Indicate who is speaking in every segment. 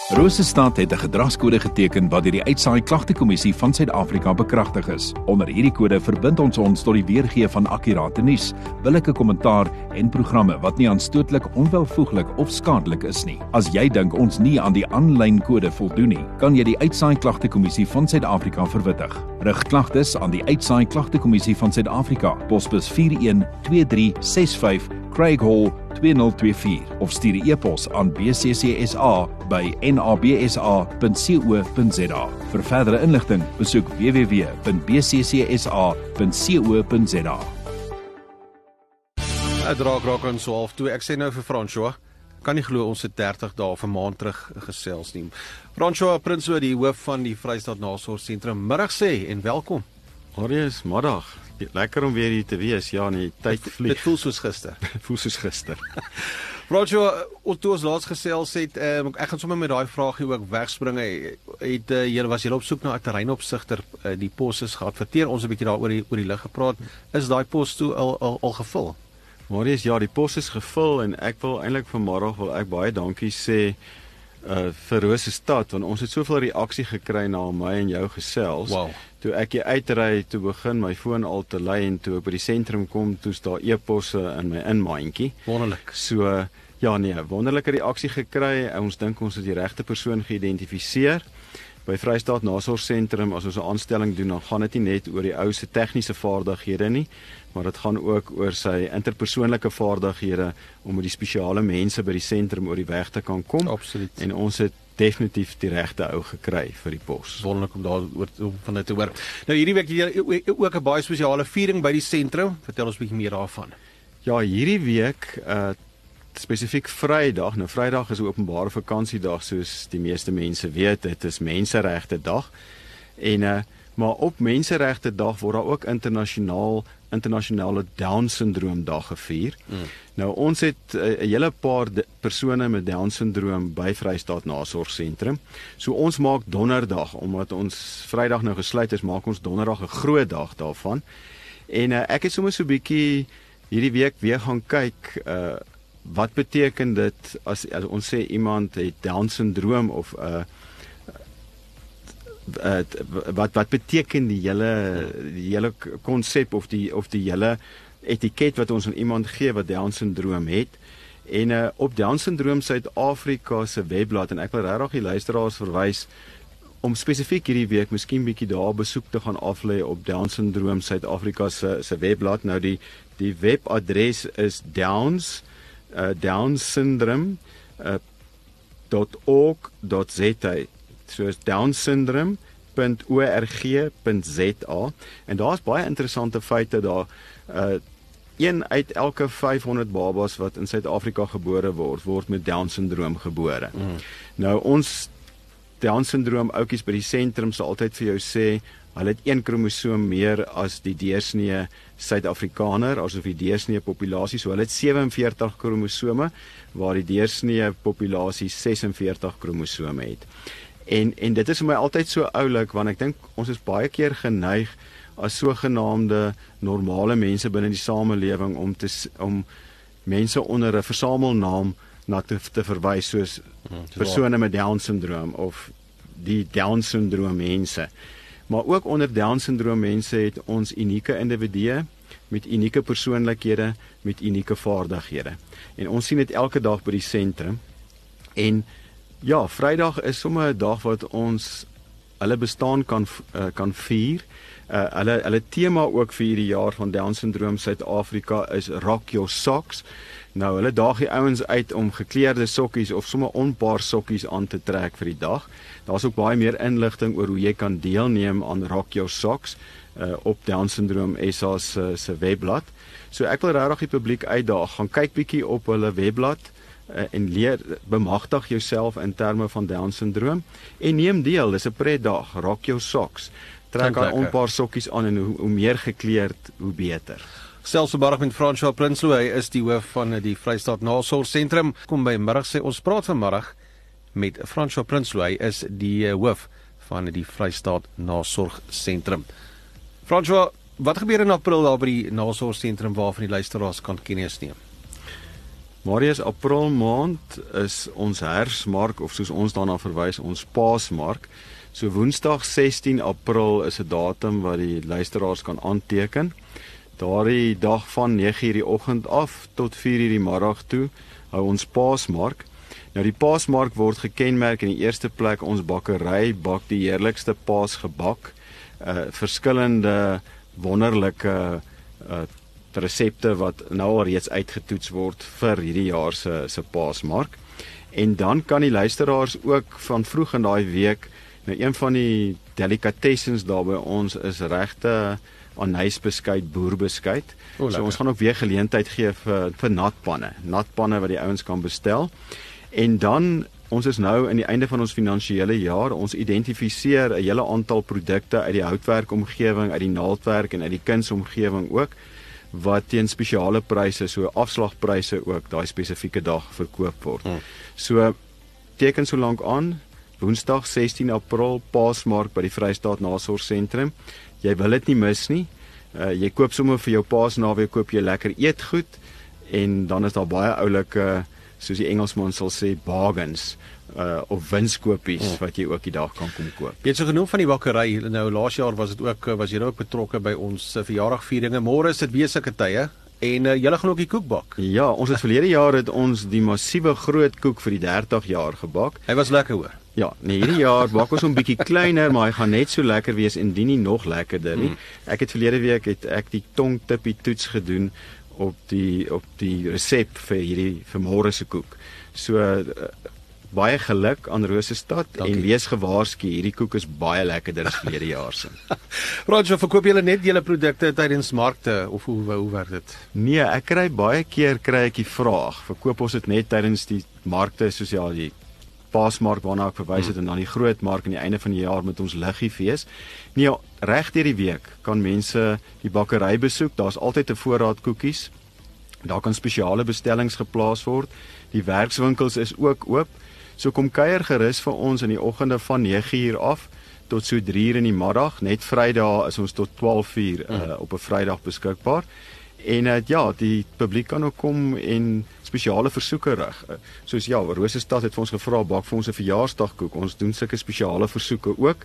Speaker 1: Rosestad het 'n gedragskode geteken wat deur die Uitsaai Klagtekommissie van Suid-Afrika bekragtig is. Onder hierdie kode verbind ons tot die weergee van akkurate nuus, billike kommentaar en programme wat nie aanstootlik, onwelvoeglik of skadelik is nie. As jy dink ons nie aan die aanlyn kode voldoen nie, kan jy die Uitsaai Klagtekommissie van Suid-Afrika verwittig. Rig klagtes aan die Uitsaai Klagtekommissie van Suid-Afrika, posbus 412365 Craig Hall 2024 of stuur 'n e-pos aan bccsa@nabsa.co.za. Vir verdere inligting, besoek www.bccsa.co.za.
Speaker 2: Dit raak aan so half 2. Ek sê nou vir François, kan nie glo ons het 30 dae of 'n maand terug gesels nie. François Prinsloo, die hoof van die Vrystaat Nasorgsentrum, middag sê en welkom.
Speaker 3: Marius, middag. Lekker om weer hier te wees. Ja, nee, tyd vlieg.
Speaker 2: Dit voel soos gister.
Speaker 3: Voel soos gister.
Speaker 2: François, toe ons laas gesels het, ek gaan sommer met daai vraag hier ook wegspring. Was julle op soek na 'n terreinopsigter, die pos is geadverteer, ons 'n bietjie daaroor oor die lig gepraat. Is daai pos toe al gevul?
Speaker 3: Marius, ja, die pos is gevul en ek wil eintlik vanmiddag baie dankie sê vir Rosestad, want ons het soveel reaksie gekry na my en jou gesels.
Speaker 2: Wow.
Speaker 3: Toe ek hier uitry, toe begin my foon al te lui en toe ek by die sentrum kom, toe's daar e-posse in my inmaandjie.
Speaker 2: Wonderlik.
Speaker 3: So, ja nee, wonderlike reaksie gekry. Ons dink ons het die regte persoon geïdentifiseer. By Vrystaat Nasorgsentrum, as ons 'n aanstelling doen, dan gaan dit nie net oor die ou se tegniese vaardighede nie, maar dit gaan ook oor sy interpersoonlike vaardighede om met die spesiale mense by die sentrum oor die weg te kan kom.
Speaker 2: Absoluut.
Speaker 3: En ons het definitief die regte ou gekry vir die pos.
Speaker 2: Wonderlik om van dit te hoor. Nou hierdie week het jy ook 'n baie spesiale viering by die sentrum. Vertel ons 'n bietjie meer daarvan.
Speaker 3: Ja, hierdie week spesifiek Vrydag. Nou Vrydag is 'n openbare vakansiedag soos die meeste mense weet. Dit is Menseregte Dag. En maar op Menseregte Dag word daar ook internasionale Down-sindroom dag gevier. Nou ons het 'n hele paar persone met Down-sindroom by Vrystaat Nasorgsentrum. So ons maak Donderdag, omdat ons Vrydag nou gesluit is, maak ons Donderdag 'n groot dag daarvan. En ek het sommer so 'n bietjie hierdie week weer gaan kyk, wat beteken dit as ons sê iemand het Down-sindroom of wat beteken die hele konsep of die hele etiket wat ons aan iemand gee wat Down-sindroom het. En op Down-sindroom Suid-Afrika se webblad, en ek wil regtig die luisteraars verwys om spesifiek hierdie week miskien bietjie daar besoek te gaan aflê op Down-sindroom Suid-Afrika se webblad. Nou die webadres is downsyndrome.org.za. So is downsyndrome.org.za. En daar's baie interessante feite daar. 1 uit elke 500 babas wat in Suid-Afrika gebore word met Down-sindroom gebore. Nou ons Down-sindroom ouetjies by die sentrum sal altyd vir jou sê, hulle het 1 kromosoom meer as die deursnee Suid-Afrikaner, asof die deursnee populasie, so hulle het 47 kromosome, waar die deursnee populasie 46 kromosome het. En dit is vir my altyd so oulik, want ek dink ons is baie keer geneig as sogenaamde normale mense binne die samelewing om mense onder 'n versamelnaam na te verwys, soos persone met Down-sindroom of die Down-sindroom mense. Maar ook onder Down-sindroom mense het ons unieke individue met unieke persoonlikhede, met unieke vaardighede. En ons sien dit elke dag by die sentrum. En ja, Vrydag is sommer 'n dag wat ons hulle bestaan kan vier. Hulle tema ook vir hierdie jaar van Down-sindroom Suid-Afrika is Rock Your Socks. Nou, hulle daag die ouens uit om gekleurde sokkies of sommer onpaar sokkies aan te trek vir die dag. Daar's ook baie meer inligting oor hoe jy kan deelneem aan Rock Your Socks op Down-sindroom SA se webblad. So ek wil regtig die publiek uitdaag, gaan kyk bietjie op hulle webblad en leer, bemagtig jouself in terme van Down-sindroom en neem deel. Dis 'n pretdag, Rock Your Socks. Trek daai onpaar sokkies aan en hoe meer gekleurd, hoe beter.
Speaker 2: Selfs vanmiddag met François Prinsloo, hy is die hoof van die Vrystaat Nasorgsentrum. Kom by middag sê, ons praat vanmiddag met François Prinsloo, hy is die hoof van die Vrystaat Nasorgsentrum. François, wat gebeur in April daar by die Nasorgsentrum waarvan die luisteraars kan kennis neem?
Speaker 3: Marius, April maand is ons herfsmark, of soos ons daarna verwys, ons paasmark. So Woensdag 16 April is 'n datum wat die luisteraars kan aanteken. Daardie dag van 9:00 die oggend af tot 4:00 die middag toe hou ons paasmark. Nou die paasmark word gekenmerk in die eerste plek ons bakkery bak die heerlikste paasgebak, verskillende wonderlike resepte wat nou al reeds uitgetoets word vir hierdie jaar se paasmark. En dan kan die luisteraars ook van vroeg in daai week, nou een van die delicatessens daar by ons is regte anysbeskuit, boerbeskuit. So ons gaan ook weer geleentheid gee vir natpanne wat die ouens kan bestel. En dan, ons is nou in die einde van ons finansiële jaar, ons identifiseer 'n hele aantal produkte uit die houtwerkomgewing, uit die naaldwerk en uit die kunsomgewing ook, wat teen spesiale pryse, so afslagpryse ook, daai spesifieke dag verkoop word. So, teken so lank aan, Woensdag 16 April, Paasmark by die Vrystaat Nasorgsentrum. Jy wil dit nie mis nie. Jy koop sommer vir jou Paasnaweek, koop jy lekker eetgoed, en dan is daar baie oulike, soos die Engelsman sal sê, bargains, of winskoopies wat jy ook die dag kan kom koop.
Speaker 2: Jy het so genoem van die bakkery. Nou laas jaar was jy ook betrokke by ons verjaardagvieringe. Môre is dit weer sulke tye en julle gaan ook die koek bak.
Speaker 3: Ja, ons het verlede jaar het ons die massiewe groot koek vir die 30 jaar gebak.
Speaker 2: Hy was lekker hoor.
Speaker 3: Ja, nee, hierdie jaar bak ons hom bietjie kleiner, maar hy gaan net so lekker wees, indien nie nog lekkerder nie. Ek het verlede week die tongtippie toets gedoen op die resep vir môre se koek. So baie geluk aan Rosestad en wees gewaarsku, hierdie koek is baie lekkerder as verlede jaar se. Roger,
Speaker 2: verkoop julle net julle produkte tydens markte of hoe werk dit?
Speaker 3: Nee, baie keer kry ek die vraag, verkoop ons dit net tydens die markte soos die Paasmark waarna ek verwys het en dan die groot mark aan die einde van die jaar met ons liggiefees. Nee, reg deur die week kan mense die bakkery besoek. Daar's altyd 'n voorraad koekies. Daar kan spesiale bestellings geplaas word. Die werkswinkels is ook oop. So kom kuier gerus vir ons in die oggende van 9:00 af tot so 3:00 in die middag. Net Vrydag is ons tot 12:00 op 'n Vrydag beskikbaar. En die publiek kan ook kom en spesiale versoeke rig. Soos Rosestad het vir ons gevra, bak vir ons 'n verjaarsdagkoek. Ons doen sulke spesiale versoeke ook.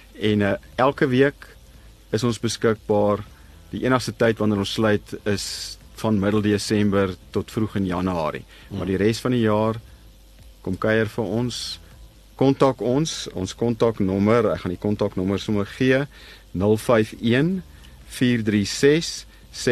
Speaker 3: En elke week is ons beskikbaar. Die enigste tyd wanneer ons sluit is van middel Desember tot vroeg in Januarie. Maar die res van die jaar kom kuier vir ons. Kontak ons kontaknommer, ek gaan die kontaknommer sommer gee, 051 436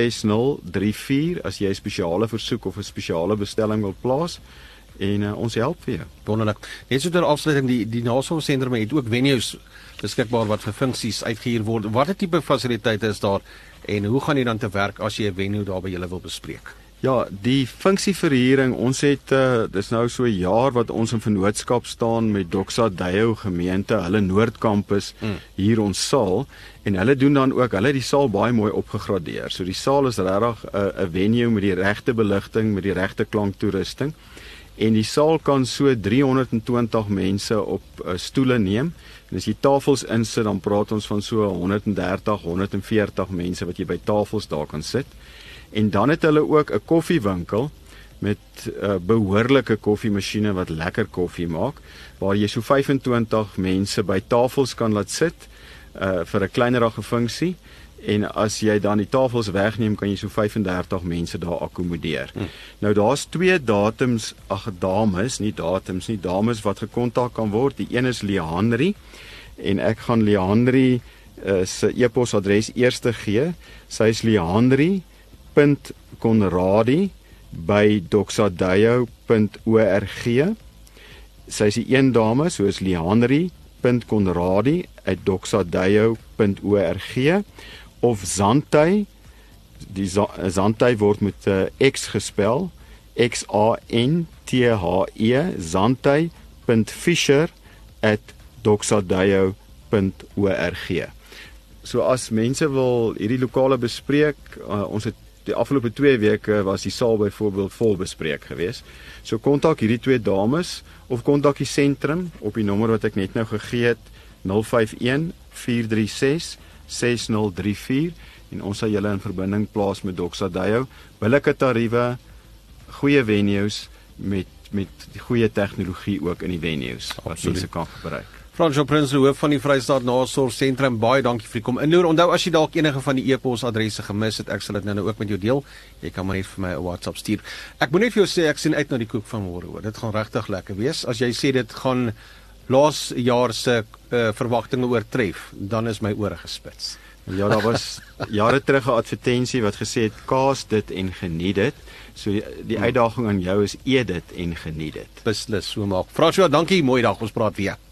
Speaker 3: 6034 as jy 'n spesiale versoek of 'n spesiale bestelling wil plaas en ons help vir jou.
Speaker 2: Wonderlik. Net so ter afsluiting, die nasorgsentrum het ook venues beskikbaar wat vir funksies uitgehuur word. Watter tipe fasiliteite is daar en hoe gaan jy dan te werk as jy 'n venue daar by julle wil bespreek?
Speaker 3: Ja, die funksieverhuuring, ons het dis nou so 'n jaar wat ons in vennootskap staan met Doxa Deo gemeente, hulle Noordkampus hier ons saal, en hulle doen dan ook, hulle het die saal baie mooi opgegradeer. So die saal is regtig 'n venue met die regte beligting, met die regte klanktoerusting. En die saal kan so 320 mense op stoele neem. En as jy tafels insit, dan praat ons van so 130, 140 mense wat jy by tafels daar kan sit. En dan het hulle ook 'n koffiewinkel met behoorlike koffiemasjiene wat lekker koffie maak, waar jy so 25 mense by tafels kan laat sit vir 'n kleinerige funksie. En as jy dan die tafels wegneem, kan jy so 35 mense daar akkommodeer. Nou daar's 2 dames wat gekontak kan word. Die een is Leandri, en ek gaan Leandri se e-posadres eers gee. Sy is leandri.conradi@doxadeo.org. Sy is die een dame, so is leandri.conradi@doxadeo.org. Of Zantay, Zantay word met X gespel, XANTHE, zantay.fisher@doxadeo.org. So as mense wil hierdie lokale bespreek, ons het die afgelope 2 weke was die saal byvoorbeeld vol bespreek geweest. So kontak hierdie 2 dames of kontak die sentrum op die nommer wat ek net nou gegee het, 051 436 6034, en ons sal julle in verbinding plaas met Doxa Deo. Billike tariewe goeie venues met goeie tegnologie ook in die venues wat mense kan gebruik.
Speaker 2: Francois Prinsloo, hoof van die Vrystaat Nasorgsentrum, baie dankie vir die kom inloer. Onthou as jy dalk enige van die e-posadresse gemis het, ek sal dit nou ook met jou deel. Jy kan maar net vir my 'n WhatsApp stuur. Ek moet net vir jou sê ek sien uit na die koek van môre hoor. Dit gaan regtig lekker wees. As jy sê dit gaan laas jaar se verwagtinge oortref, dan is my ore gespits.
Speaker 3: Ja, daar was jare terug 'n advertensie wat gesê het kaas dit en geniet dit. So die uitdaging aan jou is eet dit en geniet dit.
Speaker 2: Beslis so maak. Francois, dankie, mooi dag, ons praat weer.